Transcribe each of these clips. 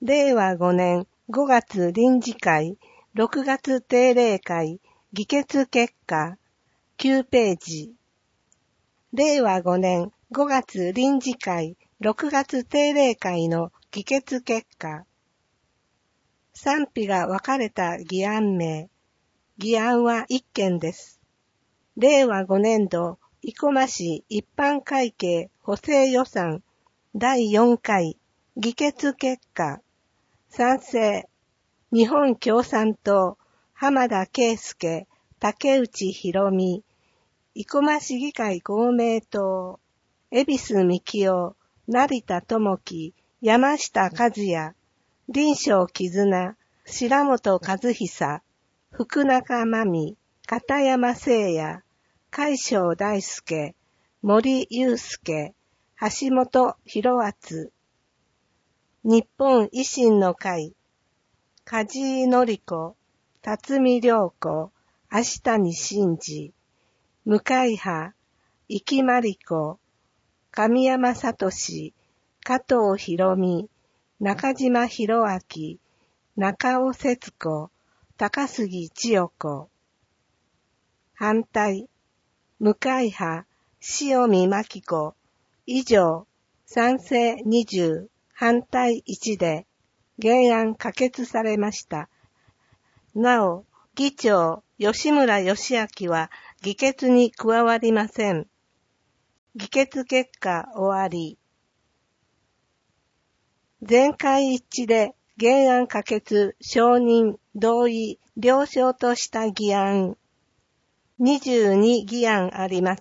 令和5年5月臨時会、6月定例会、議決結果、9ページ。令和5年5月臨時会、6月定例会の議決結果。賛否が分かれた議案名。議案は1件です。令和5年度、生駒市一般会計補正予算第4回議決結果。賛成、日本共産党、浜田圭介、竹内博美、生駒市議会公明党、恵比寿幹夫、成田智樹、山下和也、林正絆、白本和久、福中真美、片山聖也、海正大輔、森祐介、橋本博厚、日本維新の会、梶井紀子、辰巳良子、芦谷真治、向井派、生木真理子、神山聡、加藤博美、中島博明、中尾節子、高杉千代子。反対、向井派、塩見真紀子、以上、賛成20、反対1で、原案可決されました。なお、議長、吉村義明は議決に加わりません。議決結果終わり。全会一致で原案可決、承認、同意、了承とした議案。22議案あります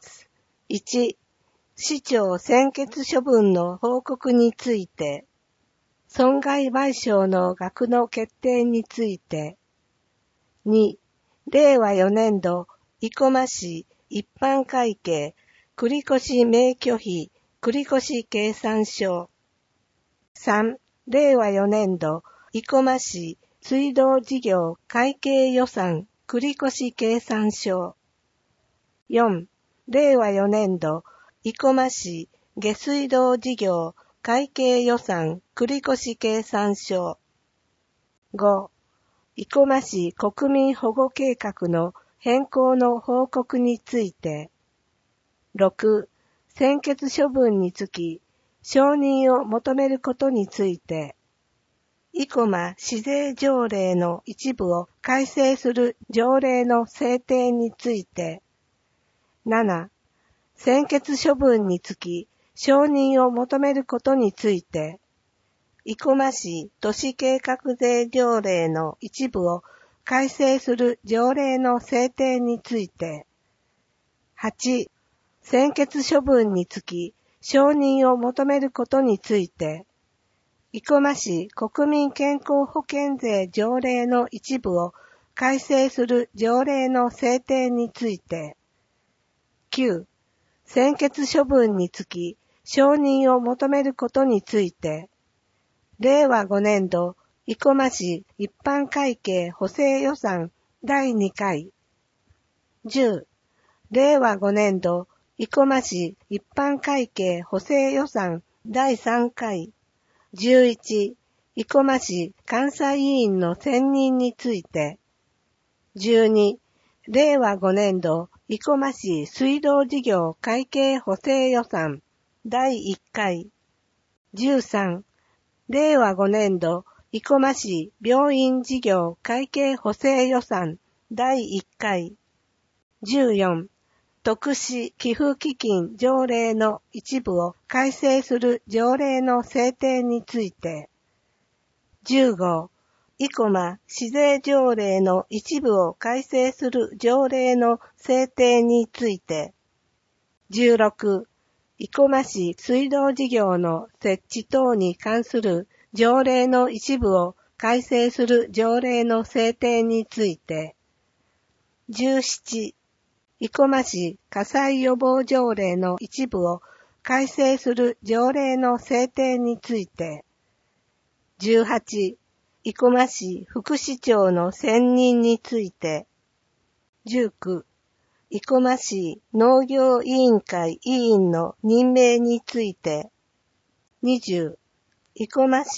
。1、市長専決処分の報告について。損害賠償の額の決定について。2、令和4年度、生駒市一般会計、繰越免許費、繰越計算書。3、令和4年度、生駒市水道事業会計予算、繰越計算書。4、令和4年度、生駒市下水道事業会計予算繰越計算書。5、生駒市国民保護計画の変更の報告について。6、専決処分につき、承認を求めることについて。生駒市税条例の一部を改正する条例の制定について。7、専決処分につき、承認を求めることについて、生駒市都市計画税条例の一部を改正する条例の制定について、8、専決処分につき、承認を求めることについて、生駒市国民健康保険税条例の一部を改正する条例の制定について、9、専決処分につき、承認を求めることについて、令和5年度、生駒市一般会計補正予算第2回。10、令和5年度、生駒市一般会計補正予算第3回。11、生駒市監査委員の選任について。12、令和5年度、生駒市水道事業会計補正予算第1回。13、令和5年度、生駒市病院事業会計補正予算第1回。14、特殊寄付基金条例の一部を改正する条例の制定について。15、生駒市税条例の一部を改正する条例の制定について。16、生駒市水道事業の設置等に関する条例の一部を改正する条例の制定について。17、生駒市火災予防条例の一部を改正する条例の制定について。18、生駒市副市長の選任について。19、生駒市農業委員会委員の任命について。20、生駒市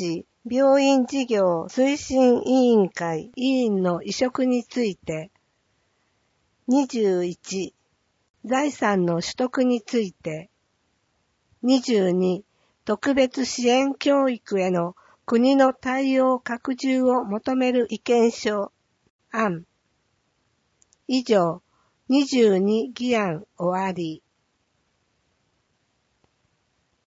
病院事業推進委員会委員の委嘱について。21、財産の取得について。22、特別支援教育への国の対応拡充を求める意見書案。以上、22議案終わり。